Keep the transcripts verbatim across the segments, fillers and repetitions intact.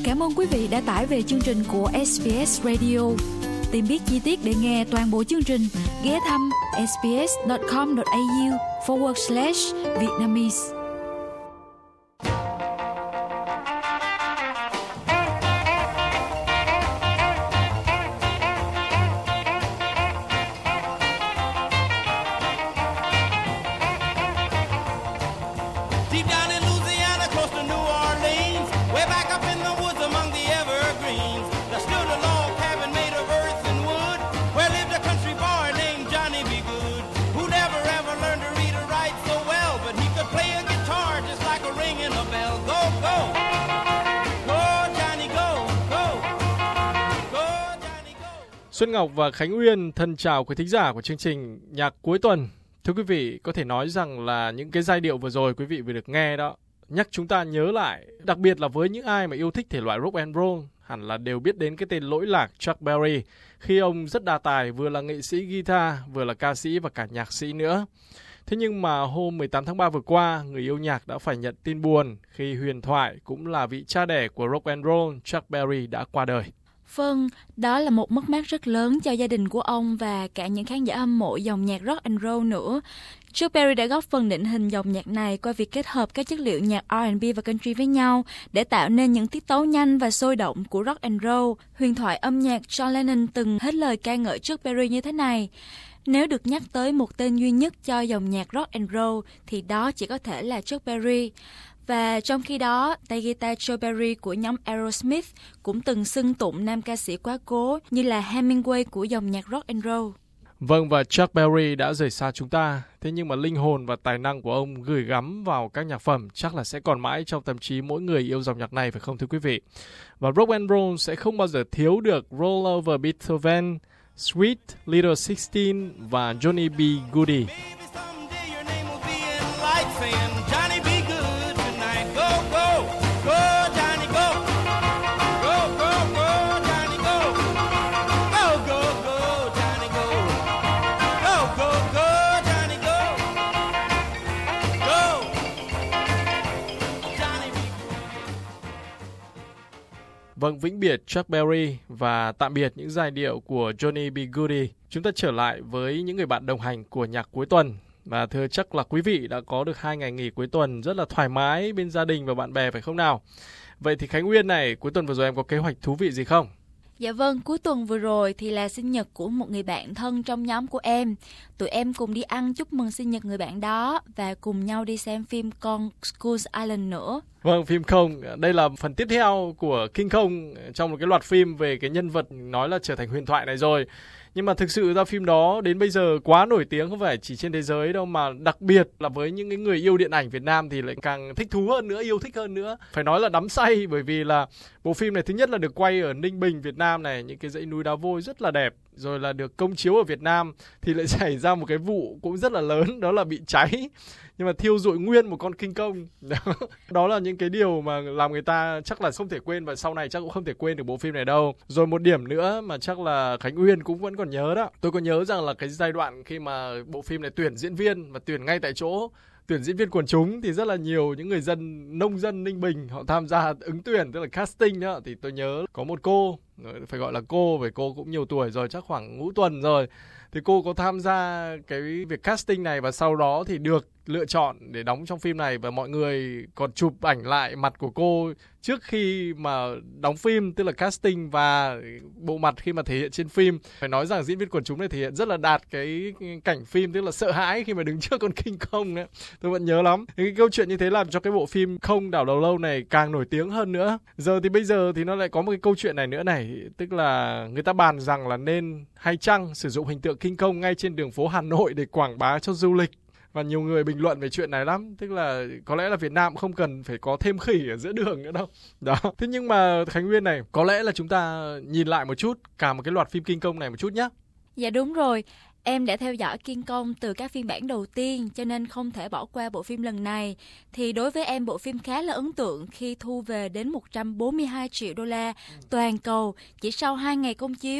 Cảm ơn quý vị đã tải về chương trình của ét bê ét Radio. Tìm biết chi tiết để nghe toàn bộ chương trình, ghé thăm sbs.com.au forward slash Vietnamese. Xuân Ngọc và Khánh Uyên thân chào quý thính giả của chương trình Nhạc Cuối Tuần. Thưa quý vị, có thể nói rằng là những cái giai điệu vừa rồi quý vị vừa được nghe đó nhắc chúng ta nhớ lại, đặc biệt là với những ai mà yêu thích thể loại rock and roll, hẳn là đều biết đến cái tên lỗi lạc Chuck Berry, khi ông rất đa tài, vừa là nghệ sĩ guitar, vừa là ca sĩ và cả nhạc sĩ nữa. Thế nhưng mà hôm mười tám tháng ba vừa qua, người yêu nhạc đã phải nhận tin buồn khi huyền thoại cũng là vị cha đẻ của rock and roll Chuck Berry đã qua đời. Vâng, đó là một mất mát rất lớn cho gia đình của ông và cả những khán giả hâm mộ dòng nhạc rock and roll nữa. Chuck Berry đã góp phần định hình dòng nhạc này qua việc kết hợp các chất liệu nhạc R and B và country với nhau để tạo nên những tiết tấu nhanh và sôi động của rock and roll. Huyền thoại âm nhạc John Lennon từng hết lời ca ngợi Chuck Berry như thế này: nếu được nhắc tới một tên duy nhất cho dòng nhạc rock and roll thì đó chỉ có thể là Chuck Berry. Và trong khi đó, tay guitar Joe Perry của nhóm Aerosmith cũng từng xưng tụng nam ca sĩ quá cố như là Hemingway của dòng nhạc rock and roll. Vâng, và Chuck Berry đã rời xa chúng ta. Thế nhưng mà linh hồn và tài năng của ông gửi gắm vào các nhạc phẩm chắc là sẽ còn mãi trong tâm trí mỗi người yêu dòng nhạc này, phải không thưa quý vị? Và rock and roll sẽ không bao giờ thiếu được Roll Over Beethoven, Sweet Little Sixteen và Johnny B. Goode. Vâng, vĩnh biệt Chuck Berry và tạm biệt những giai điệu của Johnny B. Goode. Chúng ta trở lại với những người bạn đồng hành của nhạc cuối tuần. Và thưa chắc là quý vị đã có được hai ngày nghỉ cuối tuần rất là thoải mái bên gia đình và bạn bè, phải không nào? Vậy thì Khánh Uyên này, cuối tuần vừa rồi em có kế hoạch thú vị gì không? Dạ vâng, cuối tuần vừa rồi thì là sinh nhật của một người bạn thân trong nhóm của em. Tụi em cùng đi ăn chúc mừng sinh nhật người bạn đó và cùng nhau đi xem phim con Skull Island nữa. Vâng, phim Kong. Đây là phần tiếp theo của King Kong trong một cái loạt phim về cái nhân vật nói là trở thành huyền thoại này rồi. Nhưng mà thực sự ra phim đó đến bây giờ quá nổi tiếng, không phải chỉ trên thế giới đâu, mà đặc biệt là với những cái người yêu điện ảnh Việt Nam thì lại càng thích thú hơn nữa, yêu thích hơn nữa. Phải nói là đắm say, bởi vì là bộ phim này thứ nhất là được quay ở Ninh Bình, Việt Nam này, những cái dãy núi đá vôi rất là đẹp. Rồi là được công chiếu ở Việt Nam thì lại xảy ra một cái vụ cũng rất là lớn, đó là bị cháy. Nhưng mà thiêu rụi nguyên một con King Kong. Đó, đó là những cái điều mà làm người ta chắc là không thể quên, và sau này chắc cũng không thể quên được bộ phim này đâu. Rồi một điểm nữa mà chắc là Khánh Uyên cũng vẫn còn nhớ đó. Tôi có nhớ rằng là cái giai đoạn khi mà bộ phim này tuyển diễn viên và tuyển ngay tại chỗ, tuyển diễn viên quần chúng, thì rất là nhiều những người dân, nông dân Ninh Bình họ tham gia ứng tuyển, tức là casting đó. Thì tôi nhớ có một cô, phải gọi là cô, vì cô cũng nhiều tuổi rồi, chắc khoảng ngũ tuần rồi. Thì cô có tham gia cái việc casting này và sau đó thì được lựa chọn để đóng trong phim này, và mọi người còn chụp ảnh lại mặt của cô trước khi mà đóng phim, tức là casting, và bộ mặt khi mà thể hiện trên phim. Phải nói rằng diễn viên quần chúng này thể hiện rất là đạt cái cảnh phim, tức là sợ hãi khi mà đứng trước con King Kong đấy. Tôi vẫn nhớ lắm. Cái câu chuyện như thế làm cho cái bộ phim Không Đảo Đầu Lâu này càng nổi tiếng hơn nữa. Giờ thì bây giờ thì nó lại có một cái câu chuyện này nữa này, tức là người ta bàn rằng là nên hay chăng sử dụng hình tượng King Kong ngay trên đường phố Hà Nội để quảng bá cho du lịch. Và nhiều người bình luận về chuyện này lắm. Tức là có lẽ là Việt Nam cũng không cần phải có thêm khỉ ở giữa đường nữa đâu. Đó. Thế nhưng mà Khánh Nguyên này, có lẽ là chúng ta nhìn lại một chút cả một cái loạt phim King Kong này một chút nhé. Dạ đúng rồi. Em đã theo dõi King Kong từ các phiên bản đầu tiên cho nên không thể bỏ qua bộ phim lần này. Thì đối với em, bộ phim khá là ấn tượng khi thu về đến một trăm bốn mươi hai triệu đô la toàn cầu chỉ sau hai ngày công chiếu.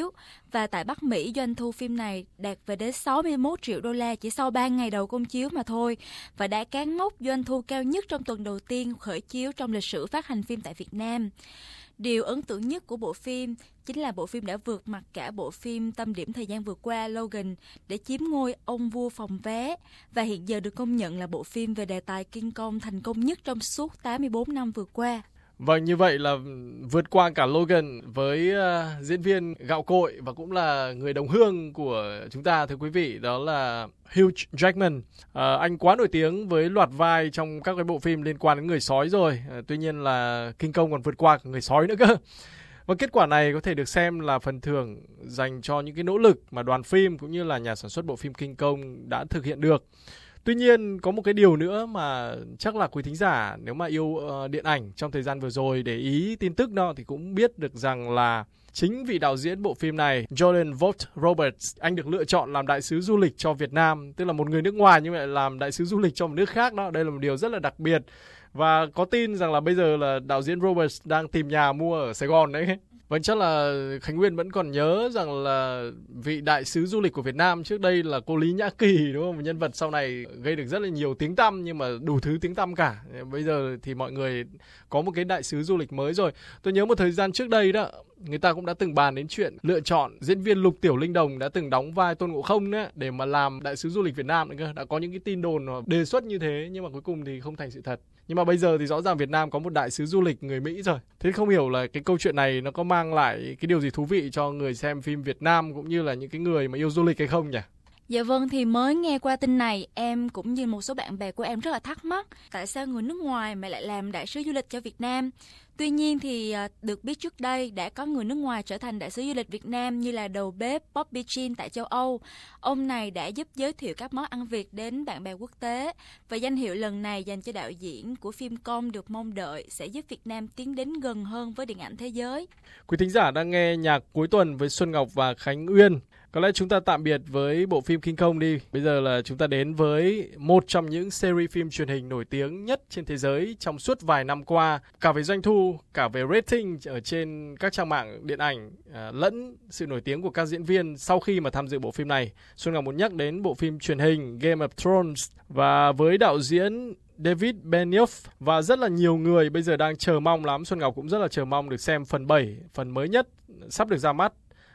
Và tại Bắc Mỹ, doanh thu phim này đạt về đến sáu mươi mốt triệu đô la chỉ sau ba ngày đầu công chiếu mà thôi, và đã cán mốc doanh thu cao nhất trong tuần đầu tiên khởi chiếu trong lịch sử phát hành phim tại Việt Nam. Điều ấn tượng nhất của bộ phim chính là bộ phim đã vượt mặt cả bộ phim tâm điểm thời gian vừa qua Logan để chiếm ngôi ông vua phòng vé, và hiện giờ được công nhận là bộ phim về đề tài King Kong thành công nhất trong suốt tám mươi bốn năm vừa qua. Vâng, như vậy là vượt qua cả Logan với uh, diễn viên gạo cội và cũng là người đồng hương của chúng ta, thưa quý vị, đó là Hugh Jackman. Uh, anh quá nổi tiếng với loạt vai trong các cái bộ phim liên quan đến người sói rồi. Uh, tuy nhiên là King Kong còn vượt qua cả người sói nữa cơ. Và kết quả này có thể được xem là phần thưởng dành cho những cái nỗ lực mà đoàn phim cũng như là nhà sản xuất bộ phim King Kong đã thực hiện được. Tuy nhiên, có một cái điều nữa mà chắc là quý thính giả nếu mà yêu uh, điện ảnh trong thời gian vừa rồi để ý tin tức đó thì cũng biết được rằng là chính vị đạo diễn bộ phim này, Jordan Vogt-Roberts, anh được lựa chọn làm đại sứ du lịch cho Việt Nam, tức là một người nước ngoài nhưng lại làm đại sứ du lịch cho một nước khác đó. Đây là một điều rất là đặc biệt. Và có tin rằng là bây giờ là đạo diễn Roberts đang tìm nhà mua ở Sài Gòn đấy. Vâng, chắc là Khánh Nguyên vẫn còn nhớ rằng là vị đại sứ du lịch của Việt Nam trước đây là cô Lý Nhã Kỳ, đúng không? Một nhân vật sau này gây được rất là nhiều tiếng tăm, nhưng mà đủ thứ tiếng tăm cả. Bây giờ thì mọi người có một cái đại sứ du lịch mới rồi. Tôi nhớ một thời gian trước đây đó, người ta cũng đã từng bàn đến chuyện lựa chọn diễn viên Lục Tiểu Linh Đồng đã từng đóng vai Tôn Ngộ Không đấy để mà làm đại sứ du lịch Việt Nam nữa cơ. Đã có những cái tin đồn đề xuất như thế nhưng mà cuối cùng thì không thành sự thật. Nhưng mà bây giờ thì rõ ràng Việt Nam có một đại sứ du lịch người Mỹ rồi. Thế không hiểu là cái câu chuyện này nó có mang lại cái điều gì thú vị cho người xem phim Việt Nam cũng như là những cái người mà yêu du lịch hay không nhỉ? Dạ vâng, thì mới nghe qua tin này, em cũng như một số bạn bè của em rất là thắc mắc tại sao người nước ngoài mà lại làm đại sứ du lịch cho Việt Nam. Tuy nhiên thì được biết trước đây đã có người nước ngoài trở thành đại sứ du lịch Việt Nam như là đầu bếp Bobby Chin tại châu Âu. Ông này đã giúp giới thiệu các món ăn Việt đến bạn bè quốc tế, và danh hiệu lần này dành cho đạo diễn của phim Kong được mong đợi sẽ giúp Việt Nam tiến đến gần hơn với điện ảnh thế giới. Quý thính giả đang nghe nhạc cuối tuần với Xuân Ngọc và Khánh Uyên. Có lẽ chúng ta tạm biệt với bộ phim King Kong đi. Bây giờ là chúng ta đến với một trong những series phim truyền hình nổi tiếng nhất trên thế giới trong suốt vài năm qua. Cả về doanh thu, cả về rating ở trên các trang mạng điện ảnh, à, lẫn sự nổi tiếng của các diễn viên sau khi mà tham dự bộ phim này. Xuân Ngọc muốn nhắc đến bộ phim truyền hình Game of Thrones, và với đạo diễn David Benioff và rất là nhiều người bây giờ đang chờ mong lắm. Xuân Ngọc cũng rất là chờ mong được xem phần bảy, phần mới nhất sắp được ra mắt.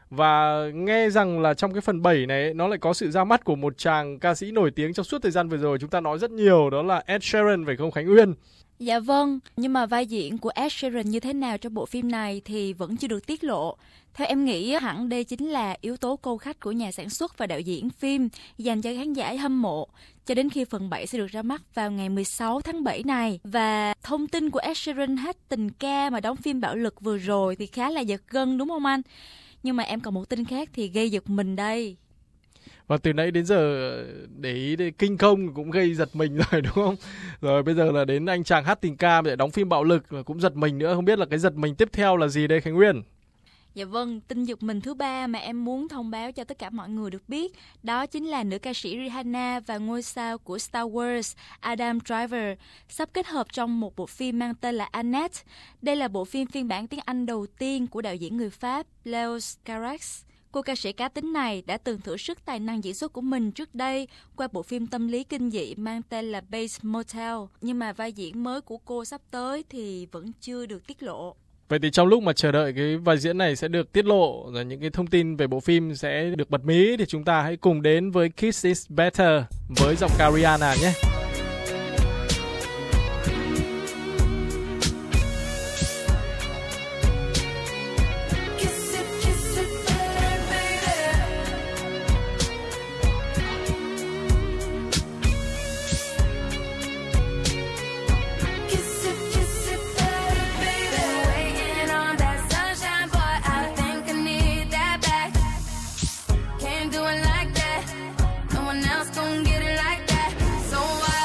Và nghe rằng là trong cái phần bảy này nó lại có sự ra mắt của một chàng ca sĩ nổi tiếng trong suốt thời gian vừa rồi chúng ta nói rất nhiều, đó là Ed Sheeran, phải không Khánh Uyên? Dạ vâng, nhưng mà vai diễn của Ed Sheeran như thế nào trong bộ phim này thì vẫn chưa được tiết lộ. Theo em nghĩ hẳn đây chính là yếu tố câu khách của nhà sản xuất và đạo diễn phim dành cho khán giả hâm mộ, cho đến khi phần bảy sẽ được ra mắt vào ngày mười sáu tháng bảy này. Và thông tin của Ed Sheeran hát tình ca mà đóng phim bạo lực vừa rồi thì khá là giật gân, đúng không anh? Nhưng mà em còn một tin khác thì gây giật mình đây. Và từ nãy đến giờ để ý đến King Kong cũng gây giật mình rồi, đúng không? Rồi bây giờ là đến anh chàng hát tình ca để đóng phim bạo lực cũng giật mình nữa. Không biết là cái giật mình tiếp theo là gì đây Khánh Nguyên? Dạ vâng, tin giật mình thứ ba mà em muốn thông báo cho tất cả mọi người được biết, đó chính là nữ ca sĩ Rihanna và ngôi sao của Star Wars Adam Driver sắp kết hợp trong một bộ phim mang tên là Annette. Đây là bộ phim phiên bản tiếng Anh đầu tiên của đạo diễn người Pháp Léo Carax. Cô ca sĩ cá tính này đã từng thử sức tài năng diễn xuất của mình trước đây qua bộ phim tâm lý kinh dị mang tên là Bates Motel, nhưng mà vai diễn mới của cô sắp tới thì vẫn chưa được tiết lộ. Vậy thì trong lúc mà chờ đợi cái vai diễn này sẽ được tiết lộ và những cái thông tin về bộ phim sẽ được bật mí thì chúng ta hãy cùng đến với Kiss Is Better với giọng ca Rihanna nhé. Can't do it like that. No one else gon' get it like that. So why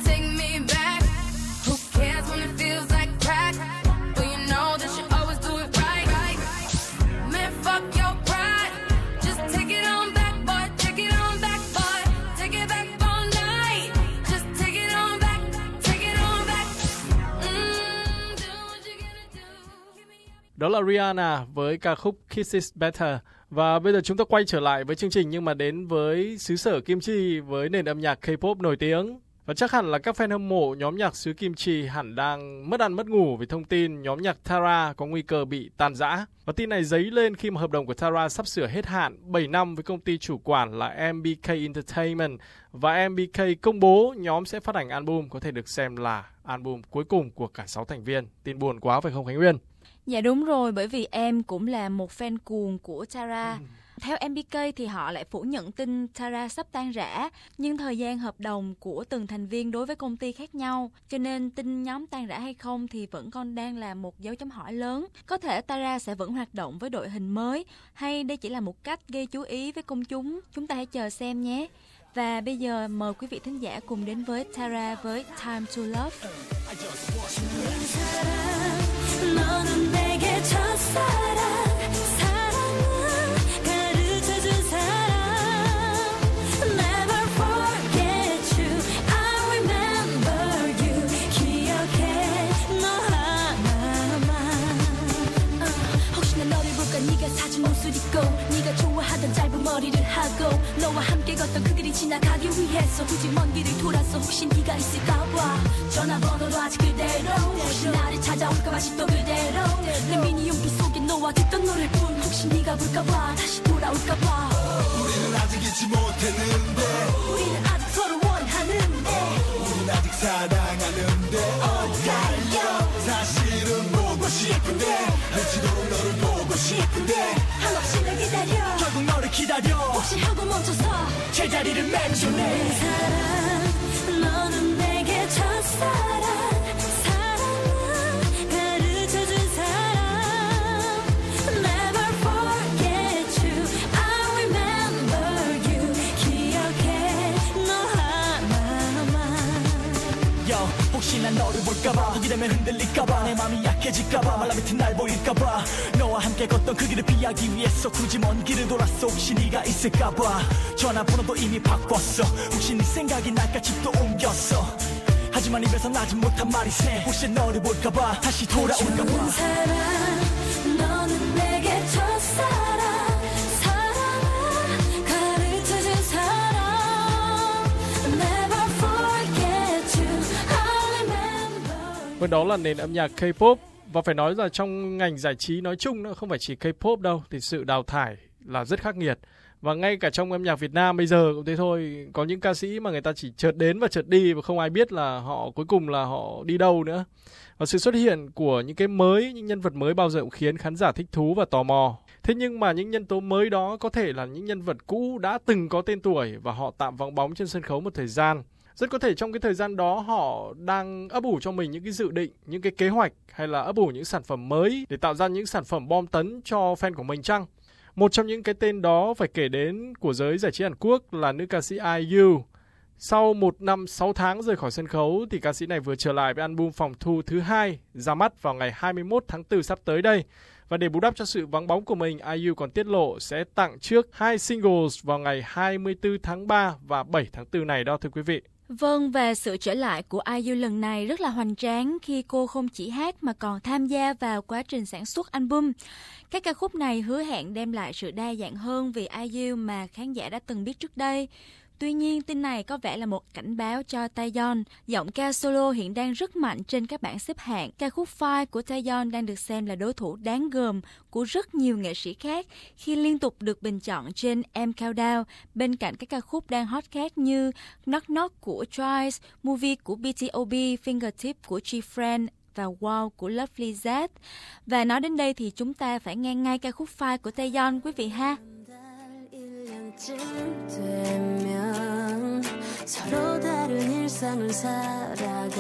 take me back. Who cares when it feels like crack? But you know that you always do it right. Man, fuck your pride. Just take it on back, boy. Take it on back, boy. Take it back all night. Just take it on back. Take it on back. Mm, do what you gotta do. Đó là Rihanna với ca khúc Kiss Is Better. Và bây giờ chúng ta quay trở lại với chương trình, nhưng mà đến với xứ sở Kim Chi với nền âm nhạc K-pop nổi tiếng. Và chắc hẳn là các fan hâm mộ nhóm nhạc xứ Kim Chi hẳn đang mất ăn mất ngủ vì thông tin nhóm nhạc Tara có nguy cơ bị tan rã. Và tin này dấy lên khi mà hợp đồng của Tara sắp sửa hết hạn bảy năm với công ty chủ quản là em bê ca Entertainment. Và em bê ca công bố nhóm sẽ phát hành album có thể được xem là album cuối cùng của cả sáu thành viên. Tin buồn quá phải không Khánh Nguyên? Dạ đúng rồi, bởi vì em cũng là một fan cuồng của Tara. Ừ. Theo em bê ca thì họ lại phủ nhận tin Tara sắp tan rã, nhưng thời gian hợp đồng của từng thành viên đối với công ty khác nhau, cho nên tin nhóm tan rã hay không thì vẫn còn đang là một dấu chấm hỏi lớn. Có thể Tara sẽ vẫn hoạt động với đội hình mới, hay đây chỉ là một cách gây chú ý với công chúng. Chúng ta hãy chờ xem nhé. Và bây giờ mời quý vị thính giả cùng đến với Tara với Time to Love. 너는 내게 첫사랑 사랑은 가르쳐준 사람 Never forget you I remember you 기억해 너 하나만 uh, 혹시나 너를 볼까 네가 사준 옷을 입고 네가 좋아하던 짧은 머리를 하고 너와 함께 걷던 그 길이 지나가기 위해서 굳이 먼 길을 돌아서 혹시 네가 있을까봐 전화번호도 아직 그대로 혹시 나를 찾아올까 아직도 그대로 내 미니 용기 속에 너와 듣던 노래뿐 혹시 네가 볼까봐 다시 돌아올까봐 우리는 아직 잊지 못했는데 우리는 아직 서로 원하는데 우리는 아직 사랑하는데 엇갈려 사실은 보고 싶은데 미치도록 너를 보고 싶은데 한없이 날 기다려 결국 너를 기다려 혹시 하고 멈춰서 제자리를 맺어내 사랑 너는 내게 첫사랑 사랑은 가르쳐준 사람 Never forget you I remember you 기억해 너 하나만 Yo, 혹시 난 너를 볼까봐 보게 되면 흔들릴까봐 내 맘이 약해질까봐 말라 밑에 날 보일까봐 너와 함께 걷던 그 길을 피하기 위해서 굳이 먼 길을 돌았어 혹시 네가 있을까봐 전화번호도 이미 바꿨어 혹시 네 생각이 날까 집도 옮겼어 하지만 입에서 나지 못한 말이 새 혹시 너를 볼까봐 다시 돌아올까봐 사랑 너는 내게 첫사랑 사랑은 가르쳐준 사람 Never forget you I remember. Và đó là nền âm nhạc K-pop. Và phải nói là trong ngành giải trí nói chung nữa, không phải chỉ K-pop đâu, thì sự đào thải là rất khắc nghiệt. Và ngay cả trong âm nhạc Việt Nam bây giờ cũng thế thôi, có những ca sĩ mà người ta chỉ chợt đến và chợt đi và không ai biết là họ cuối cùng là họ đi đâu nữa. Và sự xuất hiện của những cái mới, những nhân vật mới bao giờ cũng khiến khán giả thích thú và tò mò. Thế nhưng mà những nhân tố mới đó có thể là những nhân vật cũ đã từng có tên tuổi và họ tạm vắng bóng trên sân khấu một thời gian. Rất có thể trong cái thời gian đó họ đang ấp ủ cho mình những cái dự định, những cái kế hoạch hay là ấp ủ những sản phẩm mới để tạo ra những sản phẩm bom tấn cho fan của mình chăng? Một trong những cái tên đó phải kể đến của giới giải trí Hàn Quốc là nữ ca sĩ i u. Sau một năm sáu tháng rời khỏi sân khấu thì ca sĩ này vừa trở lại với album phòng thu thứ hai ra mắt vào ngày hai mươi mốt tháng tư sắp tới đây. Và để bù đắp cho sự vắng bóng của mình, i u còn tiết lộ sẽ tặng trước hai singles vào ngày hai mươi tư tháng ba và bảy tháng tư này đó thưa quý vị. Vâng, và sự trở lại của i u lần này rất là hoành tráng khi cô không chỉ hát mà còn tham gia vào quá trình sản xuất album. Các ca khúc này hứa hẹn đem lại sự đa dạng hơn về i u mà khán giả đã từng biết trước đây. Tuy nhiên, tin này có vẻ là một cảnh báo cho Taeyeon. Giọng ca solo hiện đang rất mạnh trên các bảng xếp hạng. Ca khúc Fire của Taeyeon đang được xem là đối thủ đáng gờm của rất nhiều nghệ sĩ khác khi liên tục được bình chọn trên M Countdown bên cạnh các ca khúc đang hot khác như Knock Knock của Twice, Movie của bê tê o bê, Fingertip của G-Friend và Wow của Lovely Z. Và nói đến đây thì chúng ta phải nghe ngay ca khúc Fire của Taeyeon quý vị ha. 서로 다른 일상을 살아가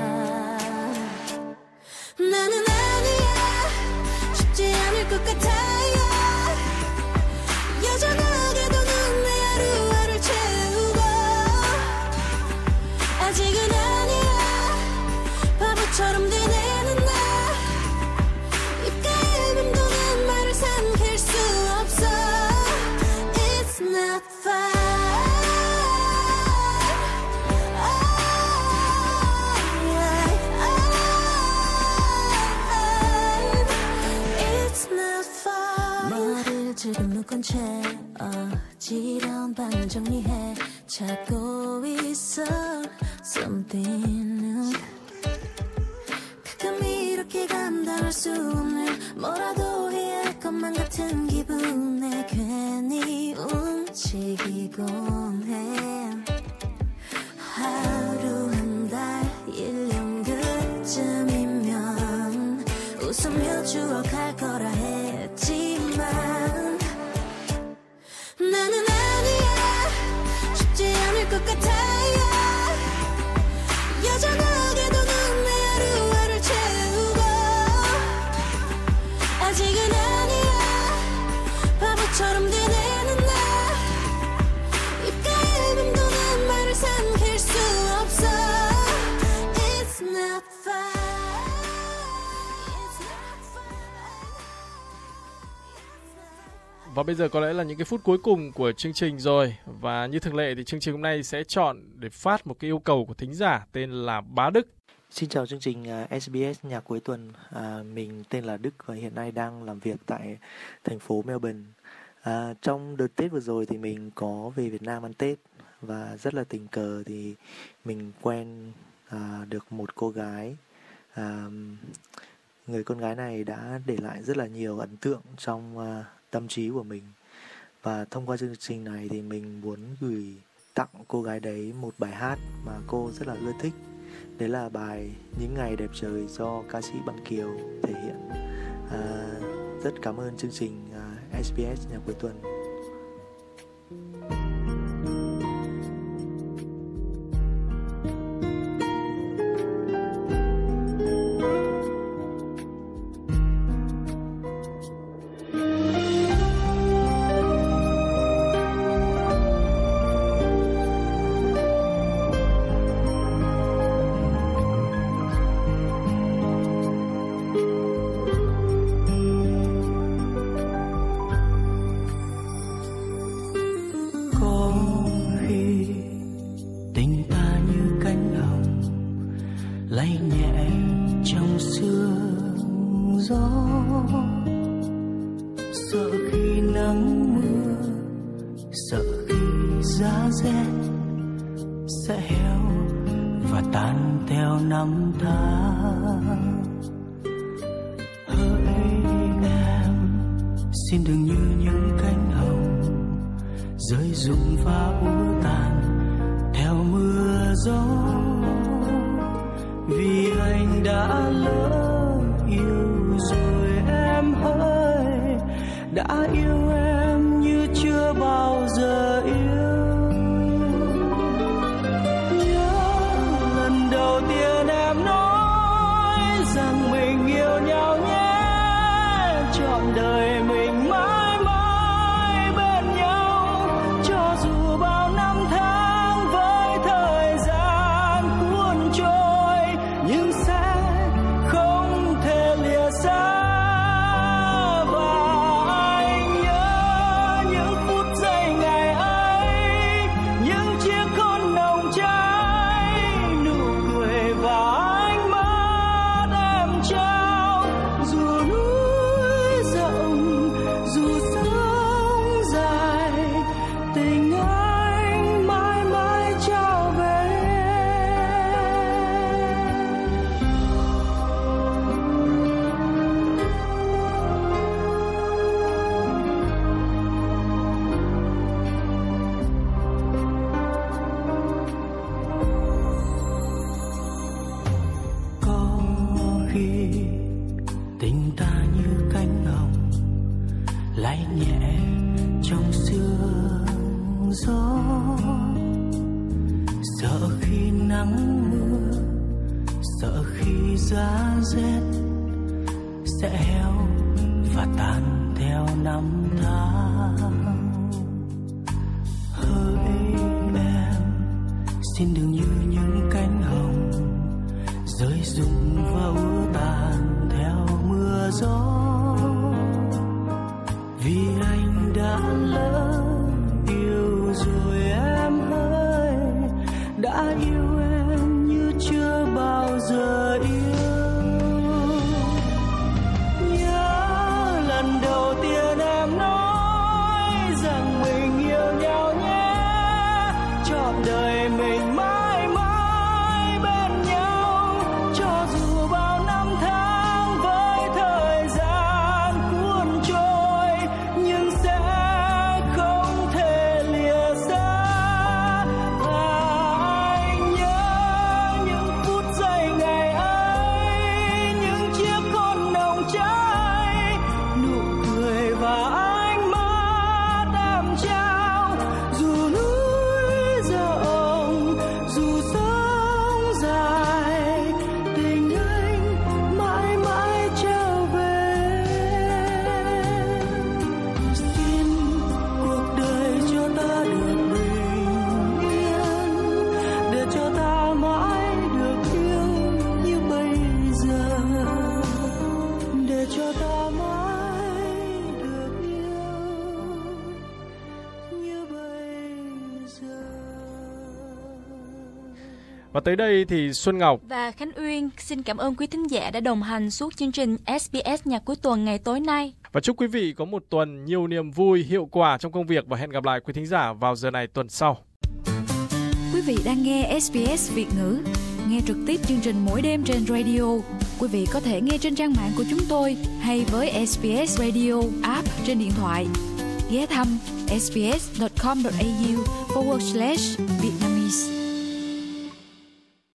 나는 아니야 쉽지 않을 것 같아요 여전하게도 넌 내 하루하루를 채우고 아직은 어쩔 수 없는 뭐라도 해야 할 것만 같은 기분에 괜히 움직이곤 해. 하루 한 달 일 년 그쯤이면 웃으며 추억할 거라 했지만 나는 아니야 쉽지 않을 것 같아요. 여전하게도 넌 내 하루하루를 채우고 아직은 아니야 바보처럼 되뇌는 나 입가에 맴도는 말을 삼킬 수 없어. It's not fine. It's not fine. Và bây giờ có lẽ là những cái phút cuối cùng của chương trình rồi. Và như thường lệ thì chương trình hôm nay sẽ chọn để phát một cái yêu cầu của thính giả tên là Bá Đức. Xin chào chương trình uh, ét bê ét Nhạc Cuối Tuần. À, mình tên là Đức và hiện nay đang làm việc tại thành phố Melbourne. À, trong đợt Tết vừa rồi thì mình có về Việt Nam ăn Tết và rất là tình cờ thì mình quen à, được một cô gái. À, người con gái này đã để lại rất là nhiều ấn tượng trong uh, tâm trí của mình. Và thông qua chương trình này thì mình muốn gửi tặng cô gái đấy một bài hát mà cô rất là ưa thích. Đấy là bài Những Ngày Đẹp Trời do ca sĩ Bằng Kiều thể hiện. À, rất cảm ơn chương trình uh, ét bê ét Nhạc Cuối Tuần. đời mình mãi mãi bên nhau cho dù bao năm Và tới đây thì Xuân Ngọc và Khánh Uyên xin cảm ơn quý thính giả đã đồng hành suốt chương trình ét bê ét Nhạc Cuối Tuần ngày tối nay. Và chúc quý vị có một tuần nhiều niềm vui, hiệu quả trong công việc và hẹn gặp lại quý thính giả vào giờ này tuần sau. Quý vị đang nghe ét bê ét Việt ngữ. Nghe trực tiếp chương trình mỗi đêm trên radio. Quý vị có thể nghe trên trang mạng của chúng tôi hay với ét bê ét Radio app trên điện thoại. Ghé thăm sbs.com.au forward slash Vietnamese.